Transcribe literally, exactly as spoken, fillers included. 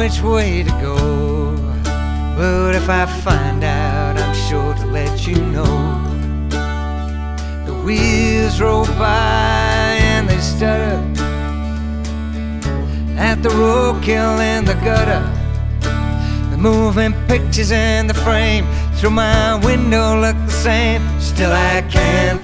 which way to go, but if I find out, I'm sure to let you know. The wheels roll by and they stutter at the roadkill in the gutter. The moving pictures in the frame through my window look the same. Still I can't